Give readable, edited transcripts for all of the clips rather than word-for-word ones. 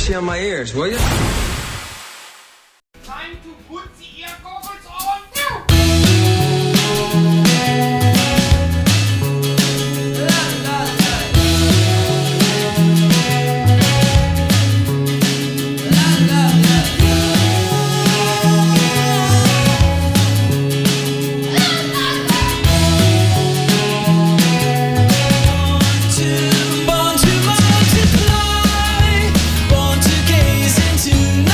pussy on my ears, will you? Time to put the ear goggles on. Born to multiply, born to gaze into night.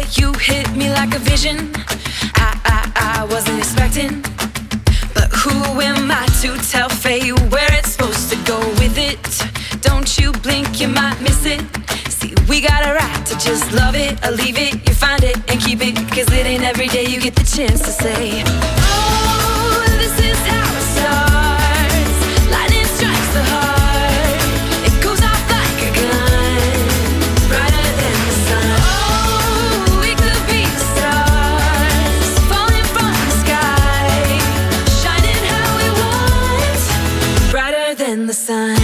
you hit me like a vision. I wasn't expecting, but who am I to tell fate where it's supposed to go with it? Don't you blink, you might miss it. See, we got a right to just love it or leave it. You find it and keep it, cause it ain't every day you get the chance to say, oh, this is how it starts. Lightning strikes the heart, it goes off like a gun, brighter than the sun. Oh, we could be the stars, falling from the sky, shining how we want, brighter than the sun.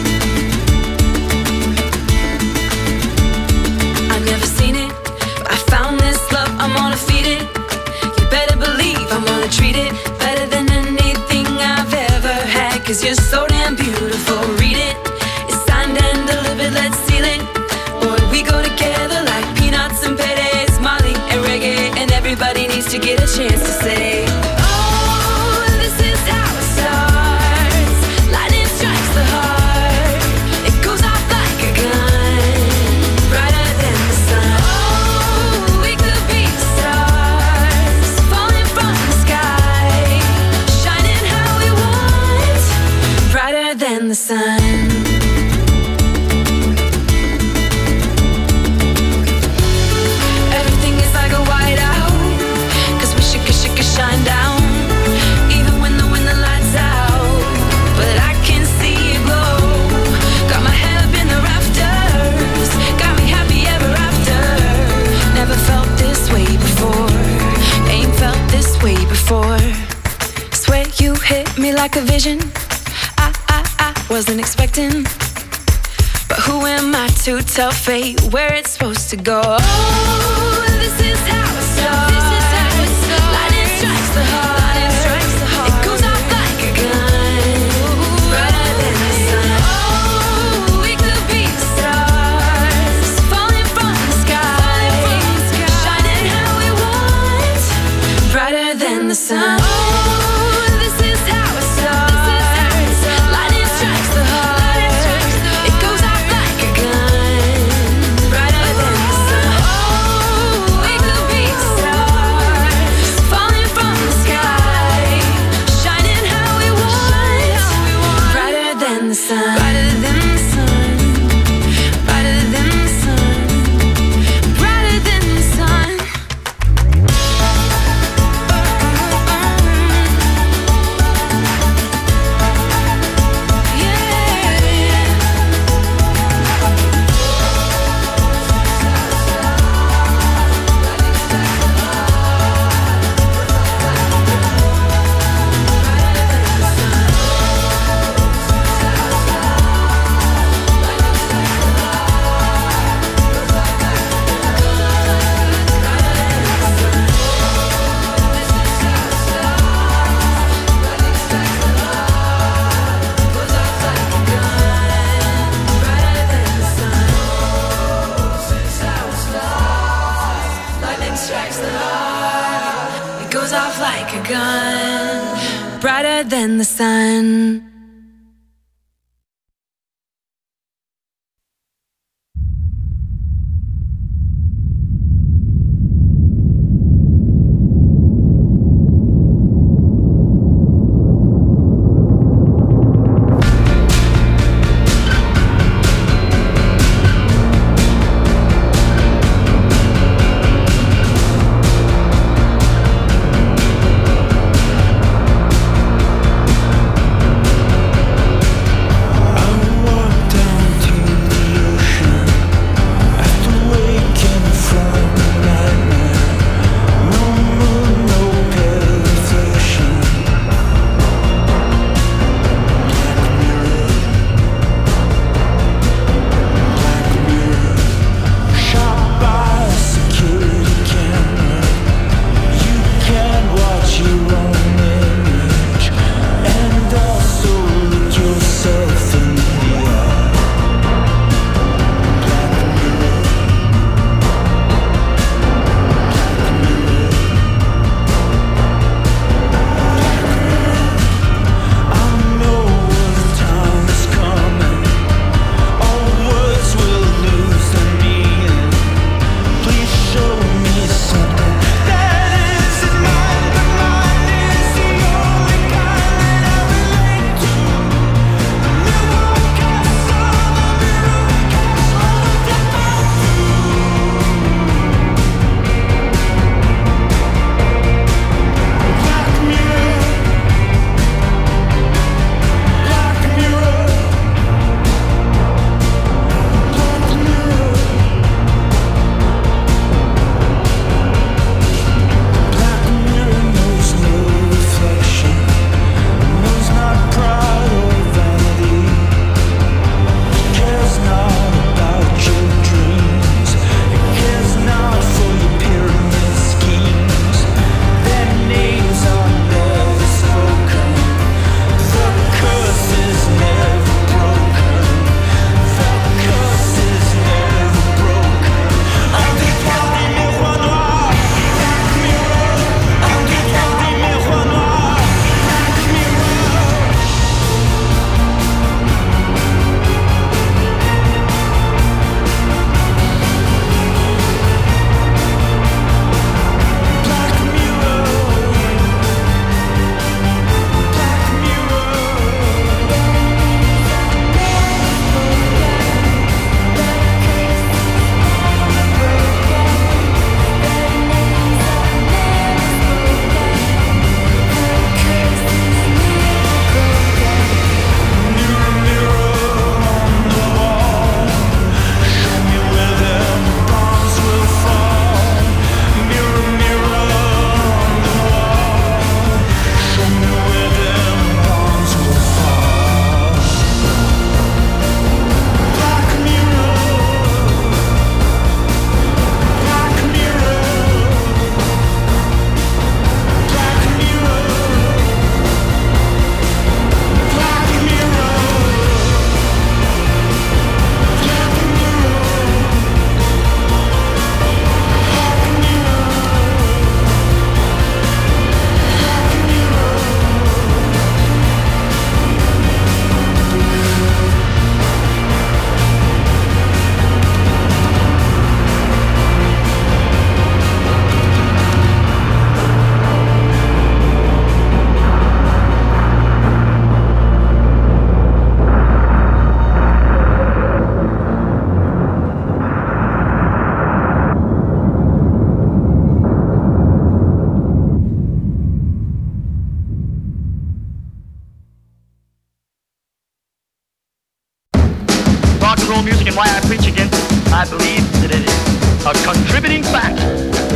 I've never seen it, but I found this love, I'm gonna feed it. You better believe I'm gonna treat it better than anything I've ever had, cause you're so damn beautiful, read it. It's signed and delivered, let's seal it. Boy, we go together like peanuts and Perez, Molly and reggae, and everybody needs to get a chance to say, oh, this is how it starts. Lightning strikes the heart, it goes off like a gun, brighter than the sun. Oh, we could be the stars, falling from the sky, shining how we want, brighter than the sun. Everything is like a whiteout, cause we should shine down, even when the lights out. But I can see it glow, got my head up in the rafters, got me happy ever after. Never felt this way before, ain't felt this way before. Swear you hit me like a vision. I wasn't expecting, but who am I to tell fate where it's supposed to go? Oh, this is how it starts. Lightning strikes the heart, it goes off like a gun, brighter than the sun. Oh, we could be the stars, falling from the sky, shining how we want, brighter than the sun. Oh, this is how it starts. Lightning strikes the heart, it goes off like a gun, brighter than the sun. Oh, we could be the stars, falling from the sky, shining how we want, brighter than the sun. Brighter than the sun, brighter than the sun, brighter than the sun. Goes off like a gun, brighter than the sun.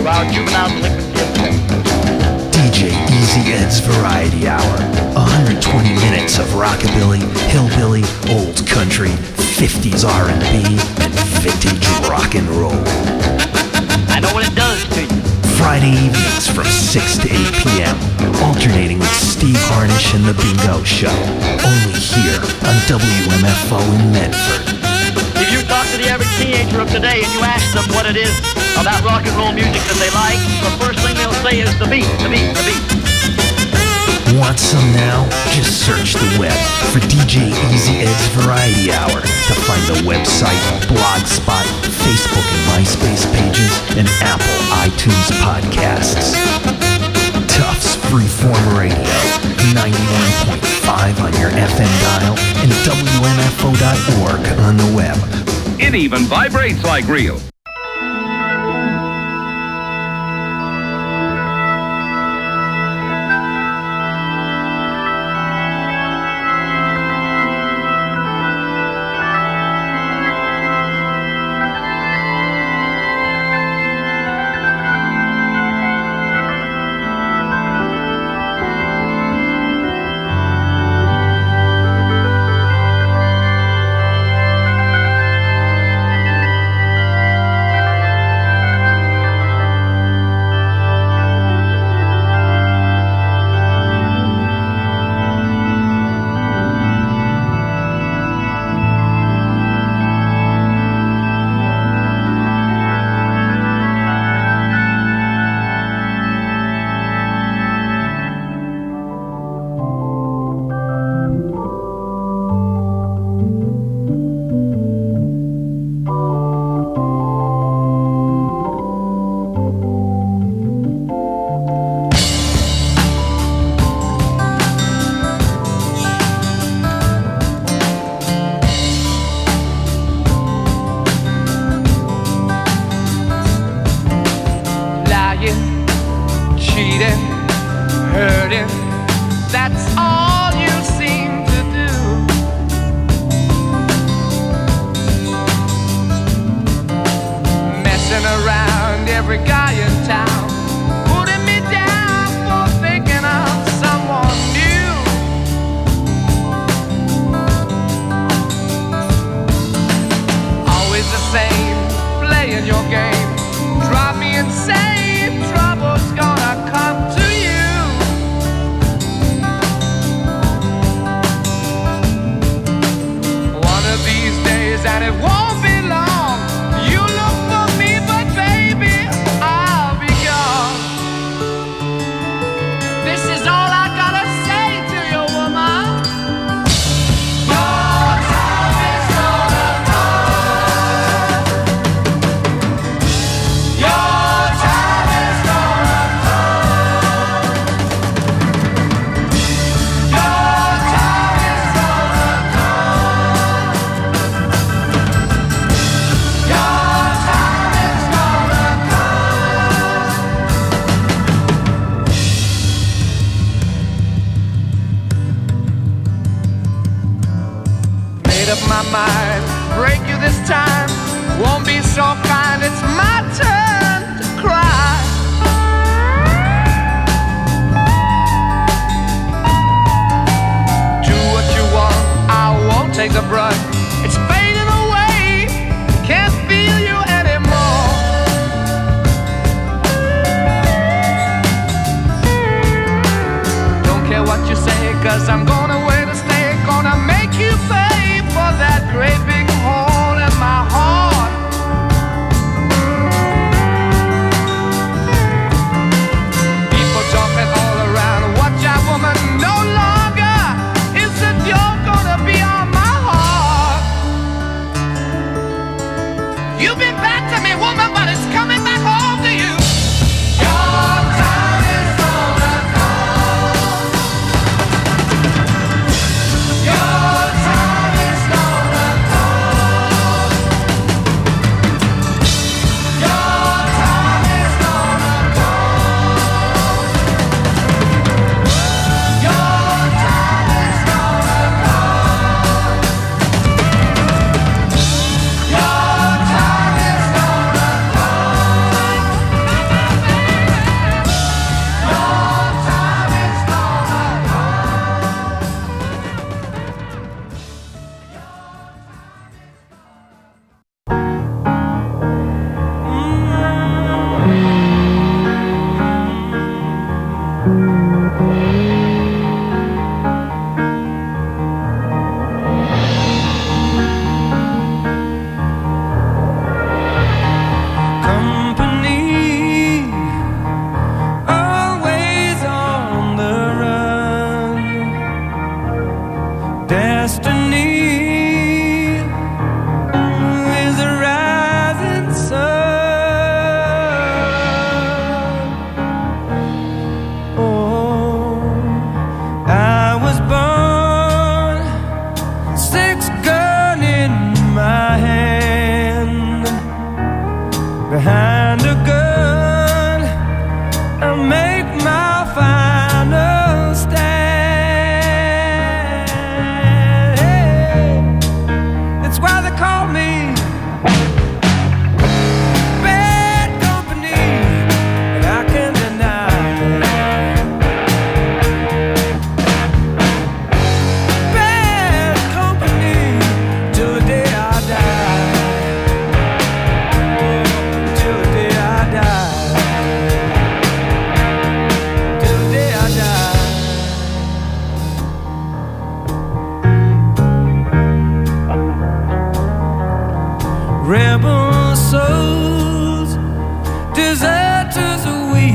our juvenile delinquency. DJ Easy Ed's Variety Hour. 120 minutes of rockabilly, hillbilly, old country, 50s R&B, and vintage rock and roll. I know what it does to you. Friday evenings from 6 to 8 p.m. Alternating with Steve Harnish and The Bingo Show. Only here on WMFO in Medford. If you talk to the average teenager of today and you ask them what it is about rock and roll music that they like, the first thing they'll say is the beat, the beat, the beat. Want some now? Just search the web for DJ Easy Ed's Variety Hour to find the website, Blogspot, Facebook and MySpace pages, and Apple iTunes podcasts. Tufts Freeform Radio, 91.5 on your FM dial and WMFO.org on the web. It even vibrates like real.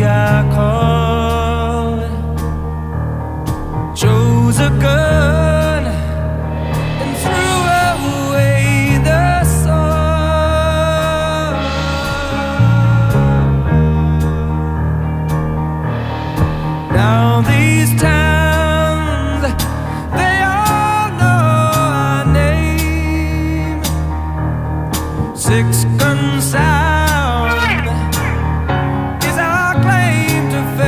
I called, chose a gun and threw away the sword. Now these towns, they all know our name. Six gun sound is our claim to fame.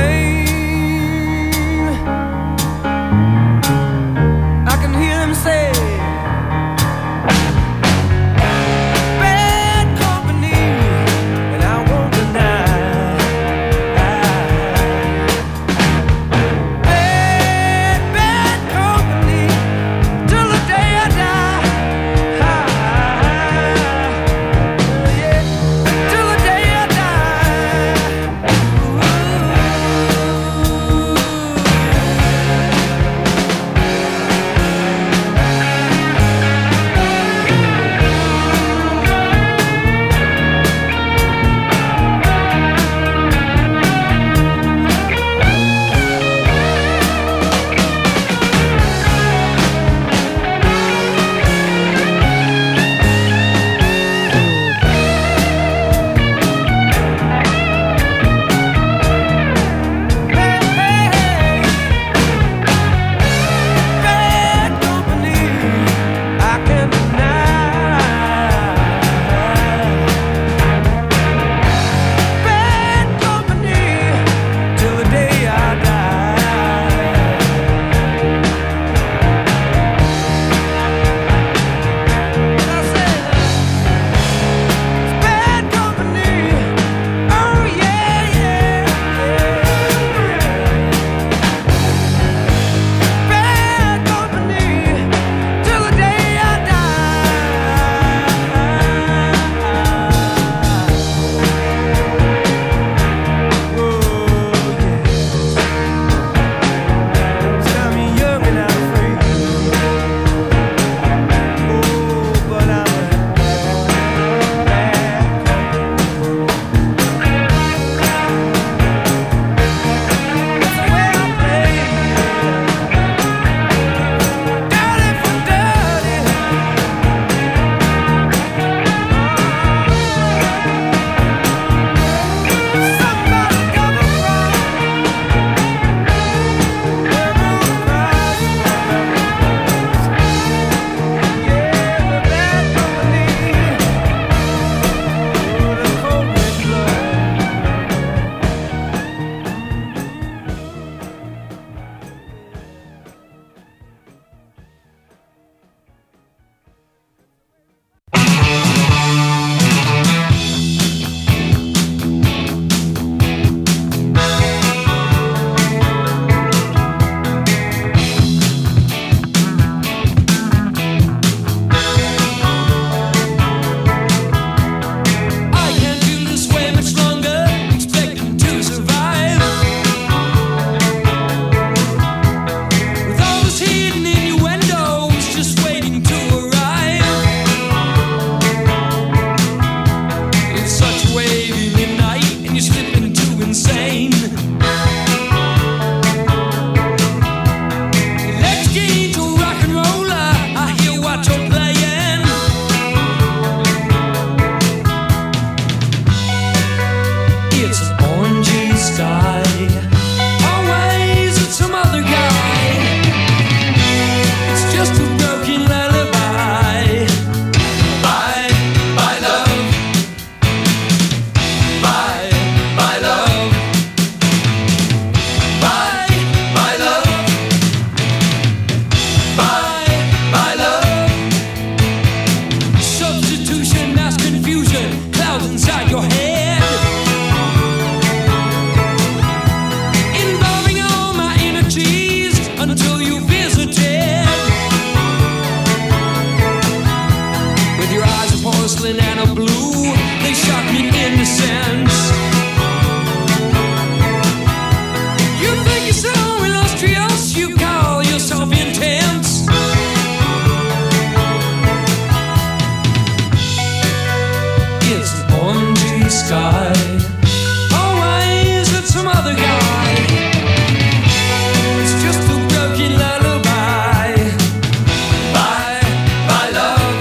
other guy. It's just a broken lullaby. Bye, bye love.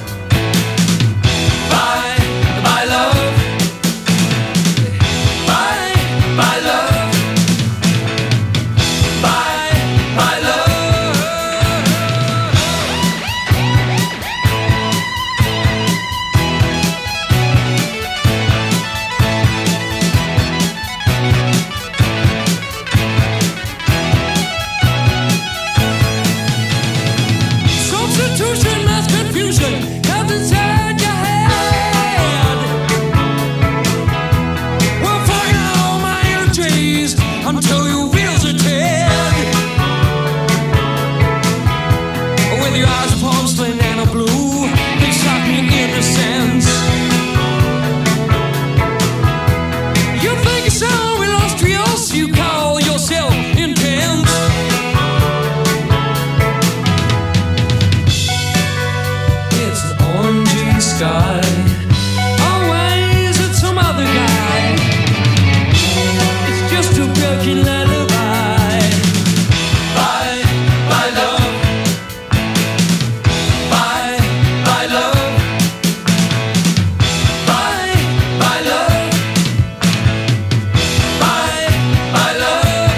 Bye, bye love. Bye, bye love. Bye, bye love. Substitution, mass confusion, comes inside your head. Well, fucking all my energies until your wheels are dead. With your eyes porcelain and a blue, they shock me innocence. You think it's so illustrious, you call yourself intense. It's an orangey sky. Always it's some other guy. It's just a broken lullaby. Bye, bye love. Bye, bye love. Bye, bye love. Bye, bye love.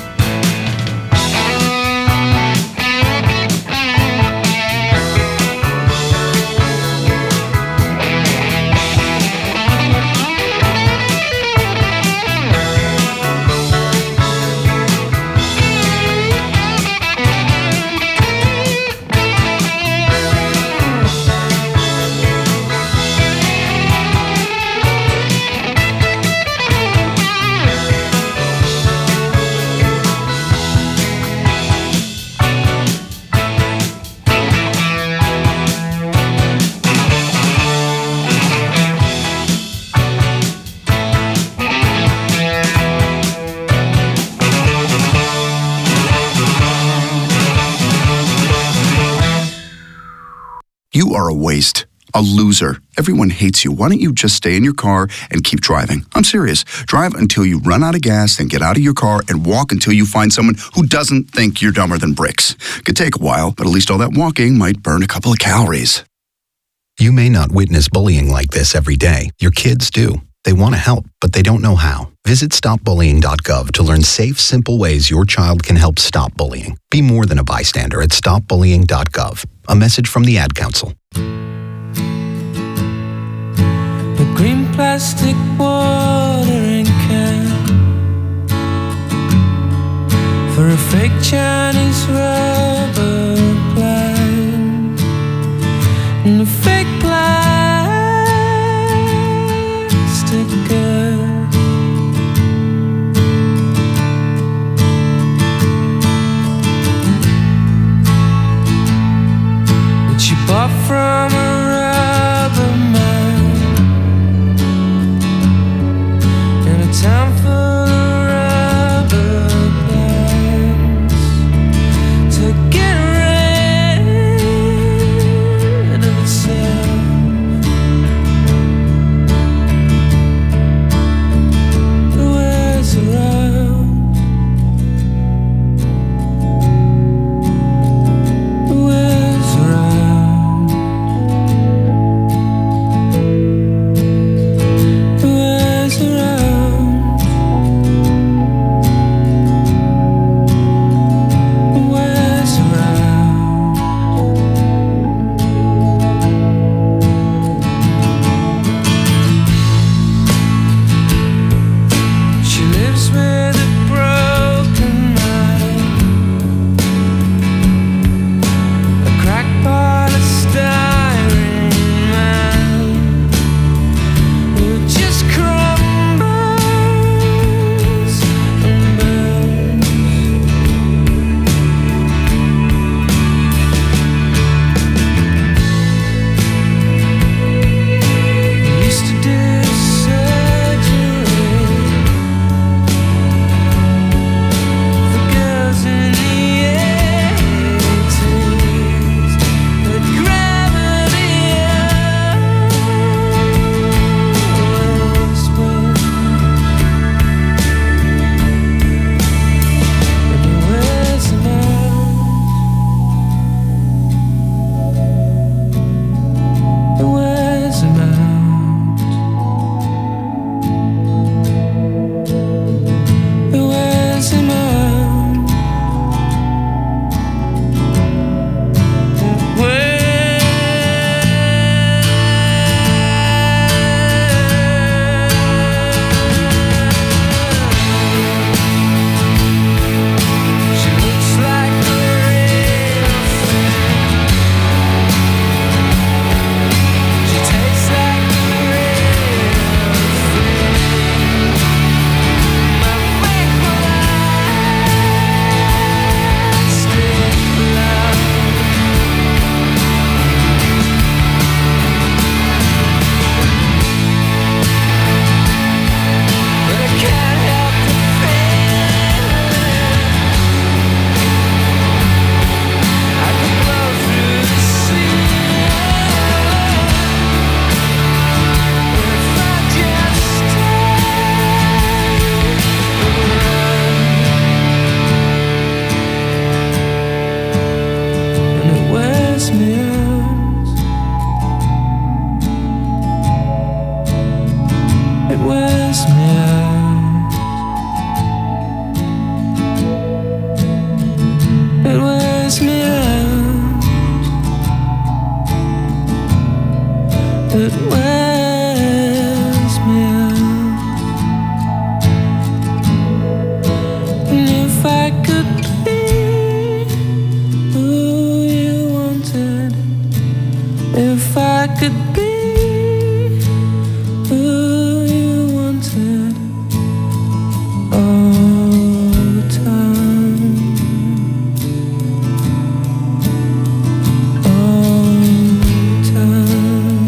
You are a waste, a loser. Everyone hates you. Why don't you just stay in your car and keep driving? I'm serious. Drive until you run out of gas, then get out of your car and walk until you find someone who doesn't think you're dumber than bricks. Could take a while, but at least all that walking might burn a couple of calories. You may not witness bullying like this every day. Your kids do. They want to help, but they don't know how. Visit stopbullying.gov to learn safe, simple ways your child can help stop bullying. Be more than a bystander at stopbullying.gov. A message from the Ad Council. The green plastic watering can for a fake Chinese rubber plant and a fake plastic girl. That you bought from a rubber man. could be who you wanted, if I could be who you wanted all the time, all the time.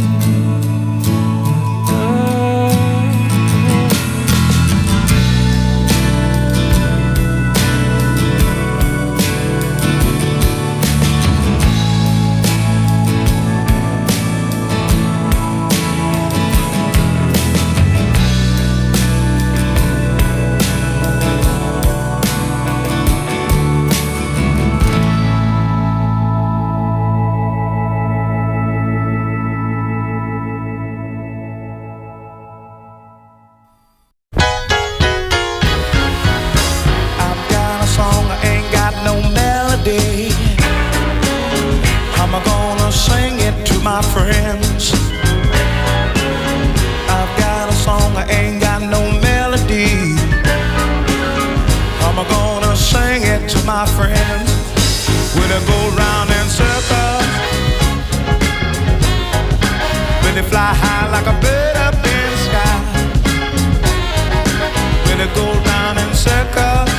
My friends, I've got a song, I ain't got no melody. I'm gonna sing it to my friends. When I go round in circles, when they fly high like a bird up in the sky. When I go round in circles,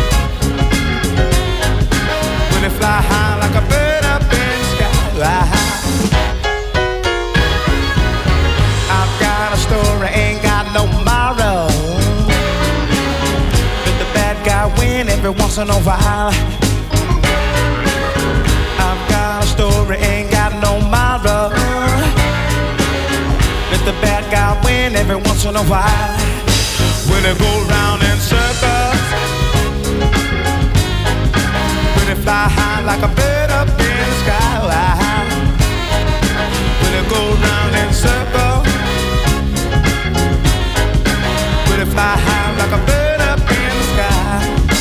when they fly high like a bird up in the sky. Story ain't got no moral. Let the bad guy win every once in a while. I've got a story, ain't got no moral. Let the bad guy win every once in a while. When they go round in circles, when they fly high like a bird up in the sky. When they go round in circles, fly high like a bird up in the sky.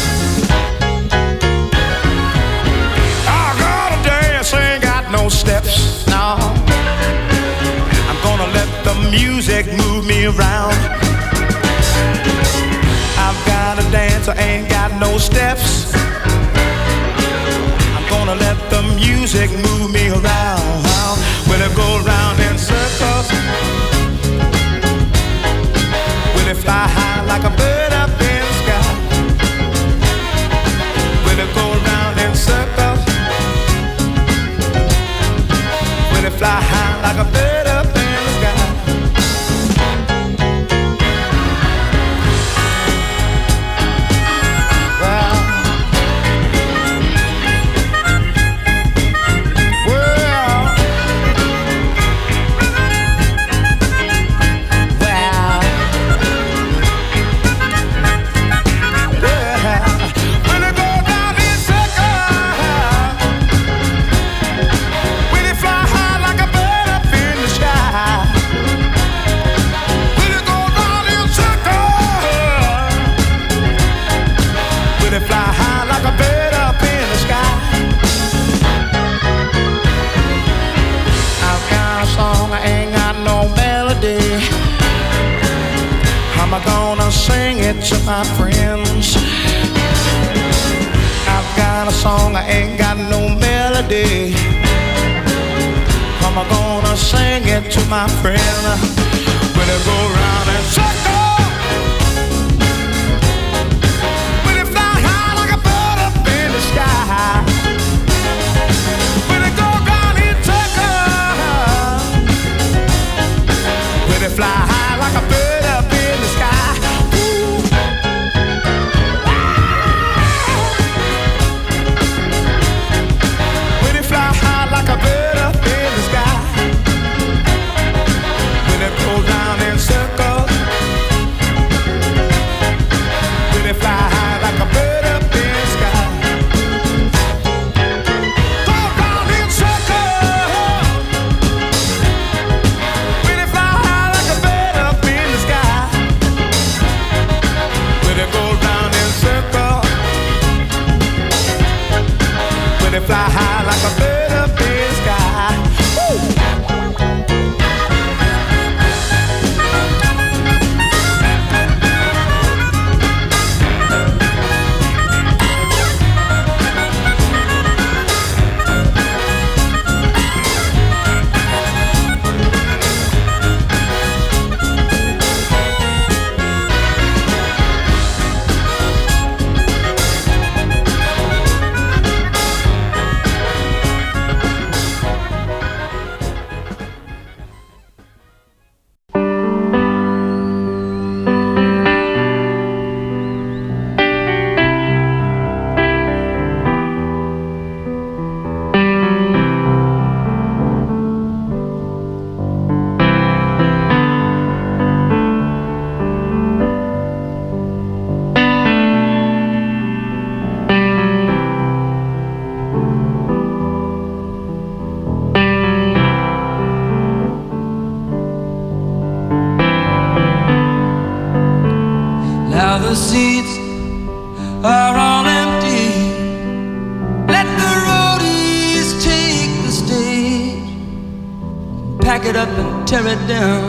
I gotta dance, ain't got no steps, no. I'm gonna let the music move me around. I've gotta dance, I ain't got no steps. I'm gonna let the music move me around. When I go round in circles, fly high like a bird up in the sky. When it go round in circles, when it fly high like a bird up in the sky. Sing it to my friends. I've got a song, I ain't got no melody. I'm gonna sing it to my friend. When I go round in circles, when it fly high like a bird up in the sky. When it go round in circles, when it fly high like a bird up in the sky. Like a bird up in the sky. When it goes round in circles, Now the seats are all empty. Let the roadies take the stage, pack it up and tear it down.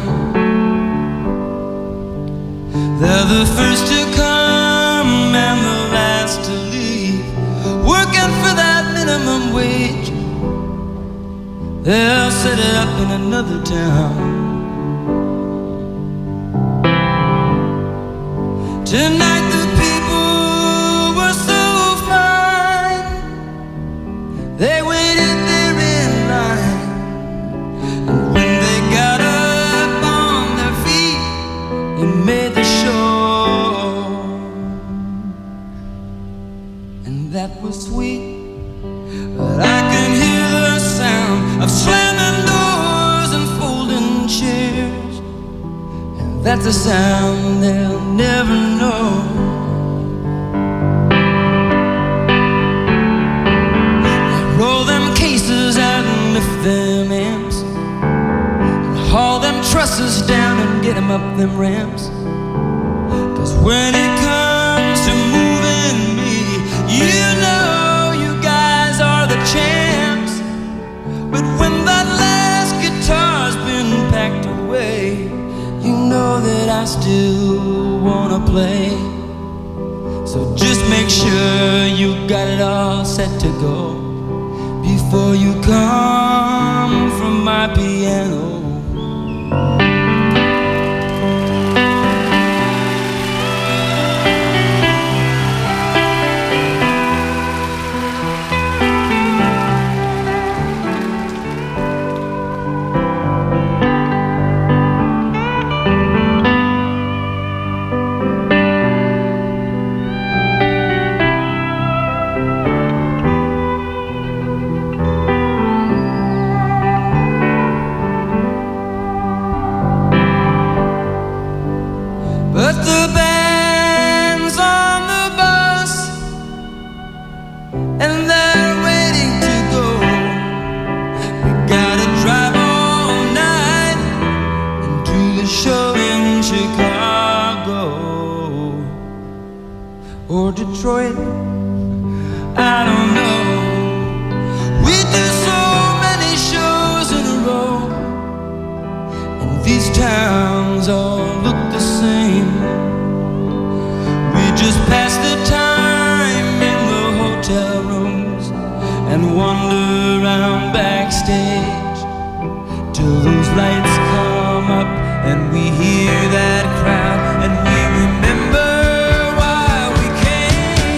They're the first to come and the last to leave, working for that minimum wage. They'll set it up in another town. Tonight the people were so fine, they waited there in line, and when they got up on their feet, they made the show. And that was sweet, but I can hear the sound of slamming doors and folding chairs, and that's a sound they'll never know. Roll them cases out and lift them amps, and haul them trusses down and get them up them ramps. 'Cause when it comes to moving me, you know you guys are the champs. But when that last guitar's been packed away, you know that I still wanna play. So just make sure you got it all set to go before you come from my piano. But the band's on the bus, and they're waiting to go. We gotta drive all night and do the show in Chicago or Detroit, I don't know. We do so many shows in a row, and these towns all look the same. We just pass the time in the hotel rooms and wander around backstage till those lights come up and we hear that crowd and we remember why we came.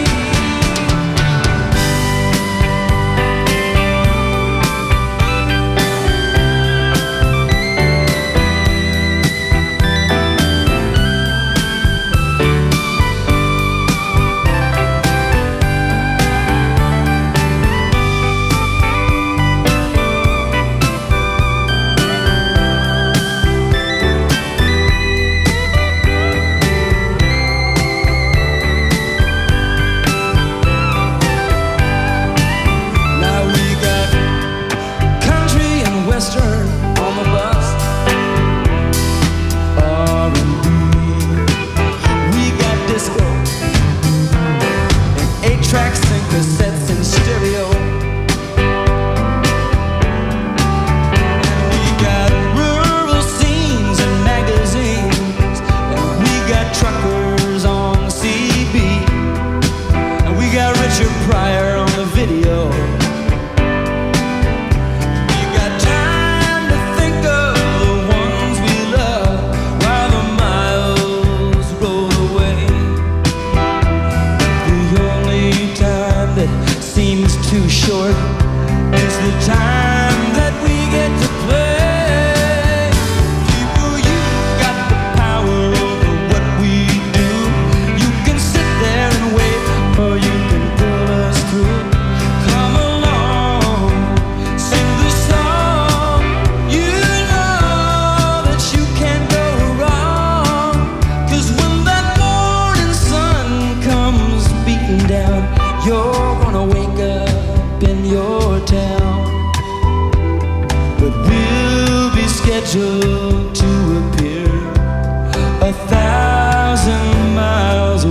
scheduled to appear 1,000 miles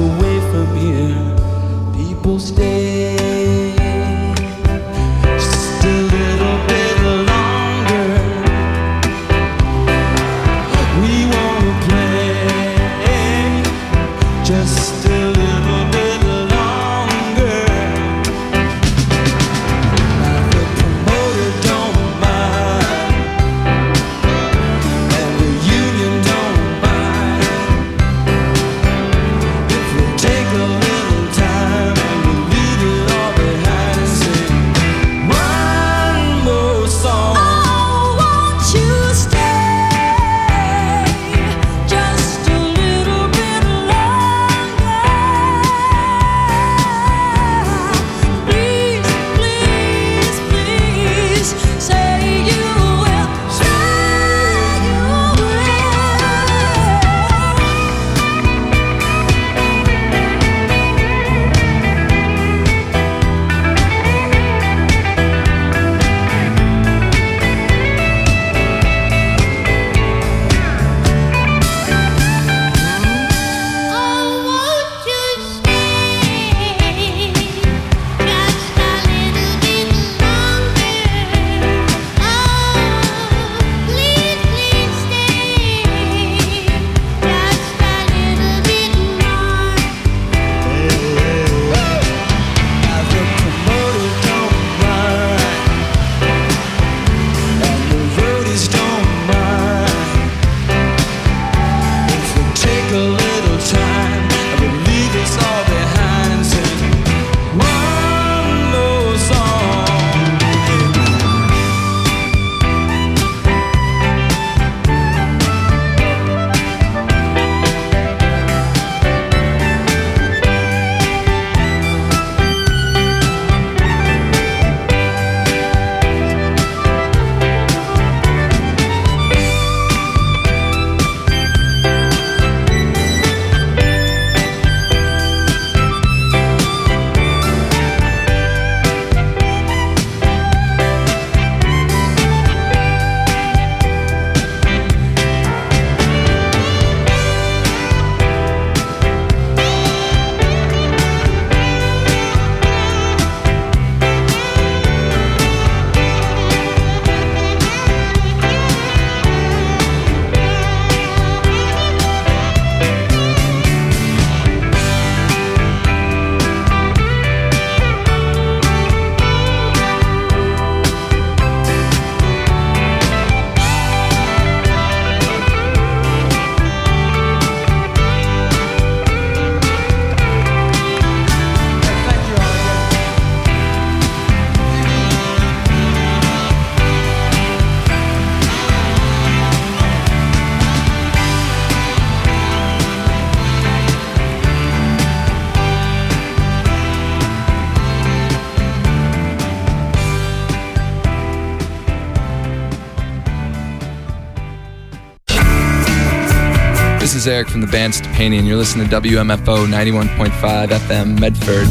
is Eric from the band Stepani, and you're listening to WMFO 91.5 FM Medford.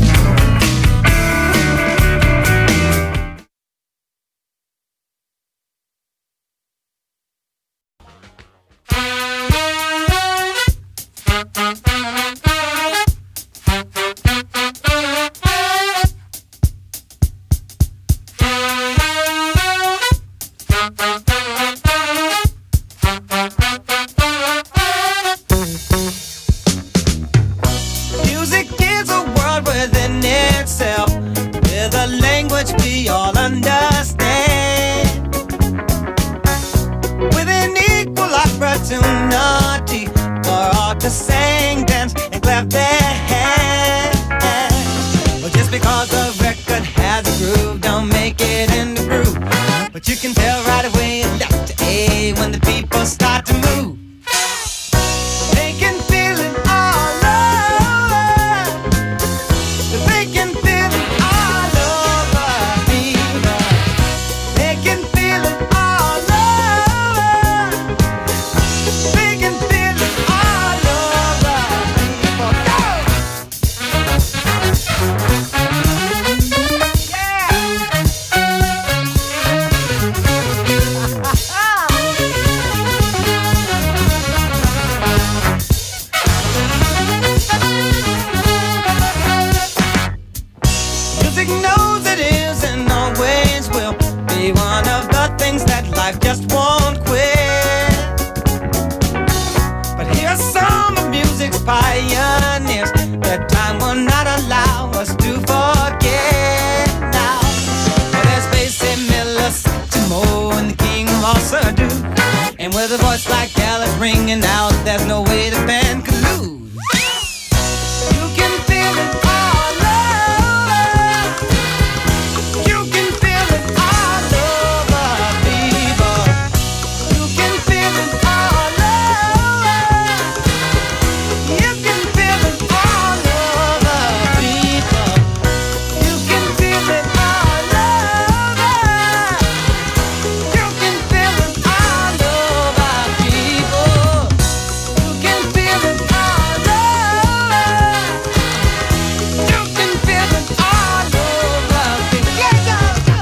Music is a world within itself, with a language we all understand, with an equal opportunity for all to sing, dance, and clap their hands. Well, just because the record has a groove, don't make it in the groove. But you can tell right away it's Dr. A when the people start to move. They can feel it all over. They can feel it all over, people. They can feel it all over. They can feel it all over, people. Go! Music knows it is and always will be one of the things that life just won't quit. But here's some of music's pioneers that time will not allow us to forget now. Well, there's Basie Miller, Satchmo, and the King of all Surdu. And with a voice like Alice ringing out, there's no way the band could lose. You can feel it all over. You can feel it all over, people. You can feel it all over. You can feel it all over, people. You can feel it all over. You can feel it all over, people. You can feel it all over. You can feel it all over, people. Yeah, go, go.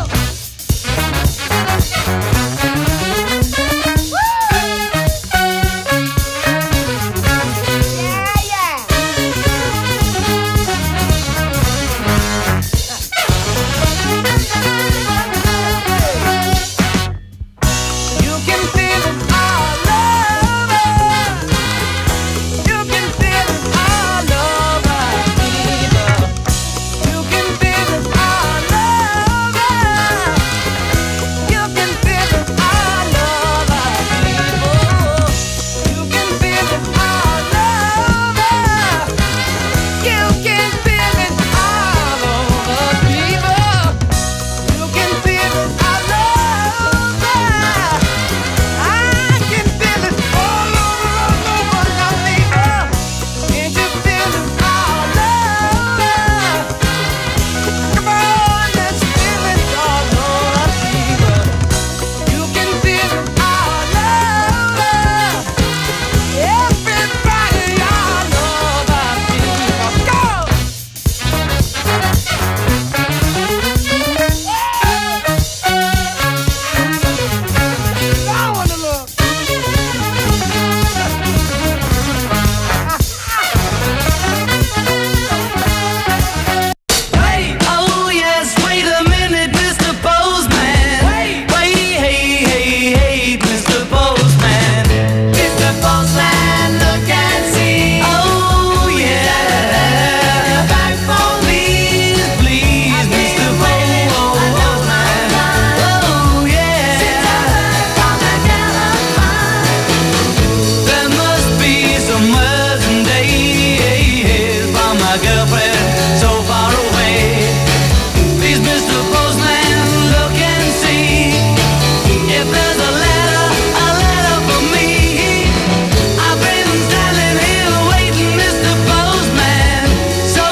You can feel it all over. You can feel it all over, people. You can feel it all over. You can feel it all over, people. You can feel it all over. You can feel it all over, people. You can feel it all over. I can feel it all over now, people. Can't you feel it all over? Come on, let's feel it all over, people. You can feel it all over. Everybody all over, people. Go! I wanna look. Oh yes, wait a minute, Mr. Postman. Wait, hey, hey, hey, Mr. Postman. Mr. Postman, look and see. Oh yeah, back for please, please, Mr. Postman. Oh yeah, there must be some urgent days for my girlfriend so far away. Please, Mr. Postman, look and see if there's a letter for me. I've been standing here waiting, Mr. Postman, so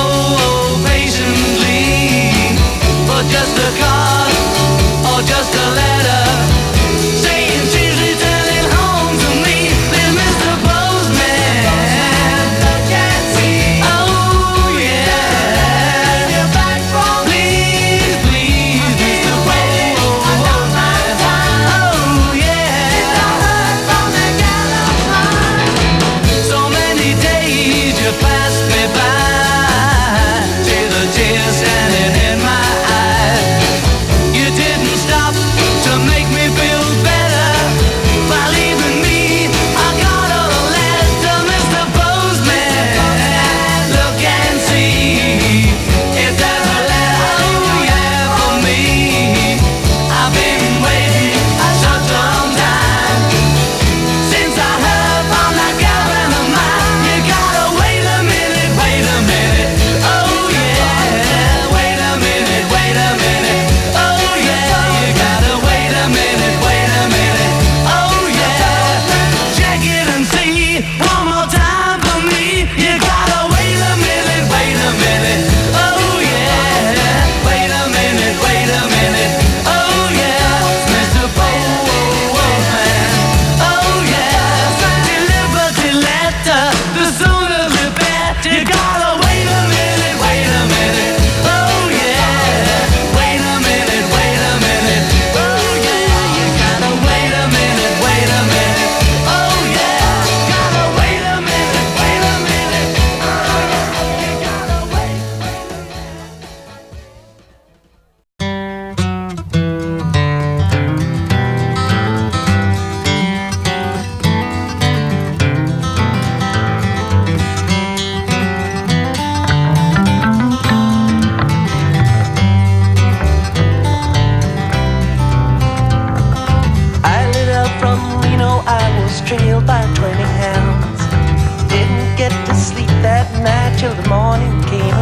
patiently for just a card or just a letter saying she's returning home to me. Please, Mr. Postman.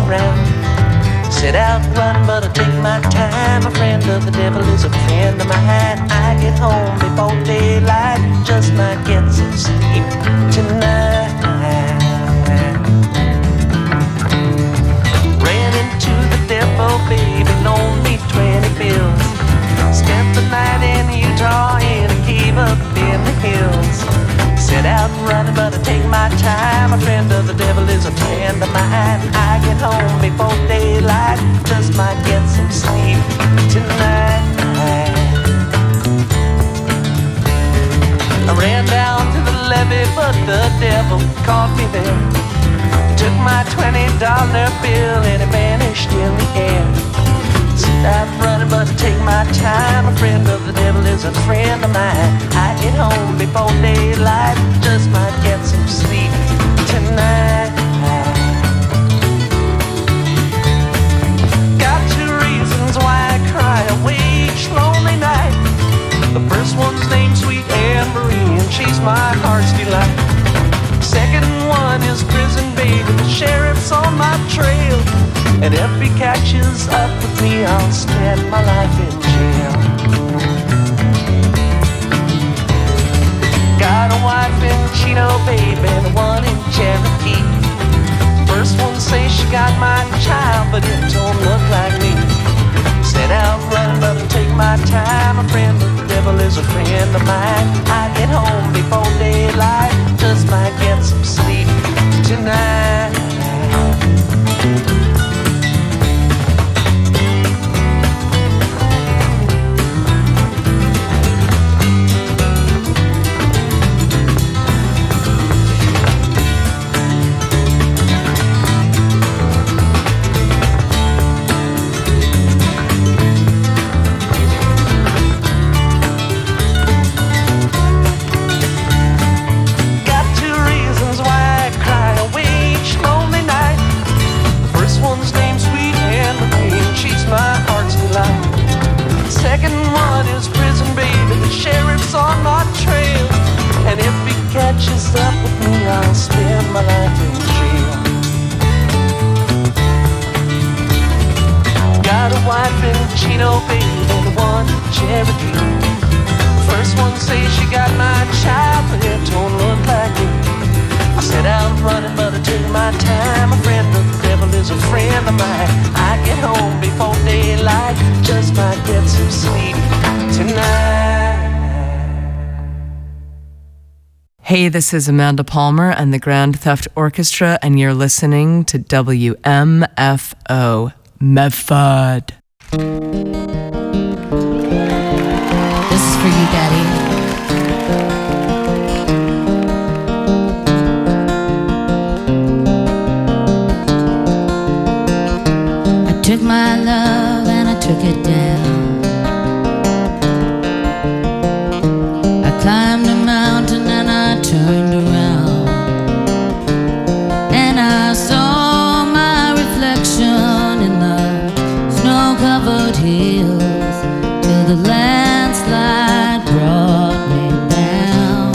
around. Set out run, but I take my time. A friend of the devil is a friend of mine. I get home before daylight, just might get some sleep tonight. Ran into the devil, baby, loaned me 20 bills. Spent the night in Utah in a cave up in the hills. Set out running, but I take my time. A friend of the devil is a friend of mine. I get home before daylight, just might get some sleep tonight. I ran down to the levee, but the devil caught me there. Took my $20 bill and it vanished in the air. Set out running, but I take my time. A friend of the devil is a friend of mine. I get home before daylight, just might get some sleep tonight. Got 2 reasons why I cry away each lonely night. The first one's named Sweet Anne Marie, and she's my heart's delight. Second one is prison baby, the sheriff's on my trail. And if he catches up with me, I'll spend my life in jail. Got a wife in Chino, baby, and one in Cherokee. First one says she got my child, but it don't look like me. Set out running, but I take my time. A friend of the devil is a friend of mine. I get home before daylight, just might get some sleep tonight. Second one is prison baby, the sheriff's on my trail. And if he catches up with me, I'll spend my life in jail. Got a wife in Chino, baby, and one in Cherokee. First one says she got my child, but it don't look like me. I set out running, but I took my time. A friend of the devil is a friend of mine. I get home before daylight, just might get some sleep tonight. Hey, this is Amanda Palmer and the Grand Theft Orchestra, and you're listening to WMFO Medford. This is for you, Daddy. Took my love and I took it down. I climbed a mountain and I turned around, and I saw my reflection in the snow-covered hills, till the landslide brought me down.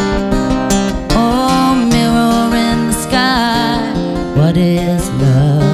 Oh, mirror in the sky, what is love?